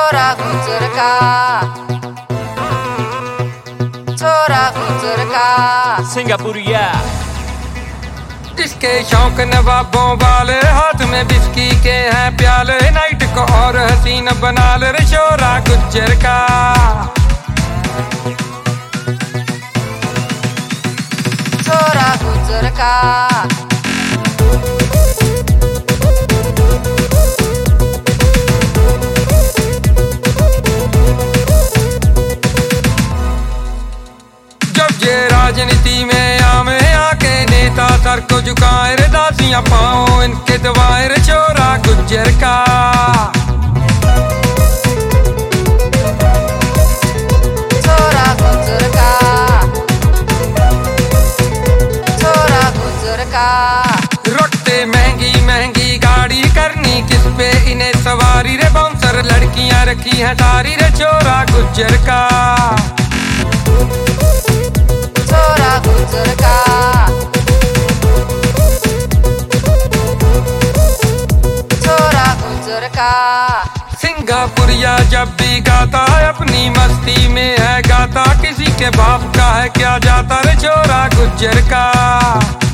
छोरा गुजर का, छोरा गुजर का सिंगापुरिया। जिसके शौक नवाबों वाले, हाथ में बिस्की के हैं प्याले, नाइट को और हसीन बना ले रे छोरा गुजर का। छोरा गुजर का। जब ये राजनीति में आमे आके नेता सर को झुकाए रे, दासियां पाओ इनके दबाए रे छोरा गुजर का। छोरा गुजर का, छोरा गुजर का। रखते महंगी महंगी गाड़ी, करनी किस पे इन्हें सवारी रे, बाउंसर लड़कियां रखी हैं तारी रे छोरा गुजर का। छोरा गुजर का, छोरा गुजर का। सिंगापुरिया जब भी गाता है अपनी मस्ती में है गाता, किसी के बाप का है क्या जाता रे छोरा गुजर का।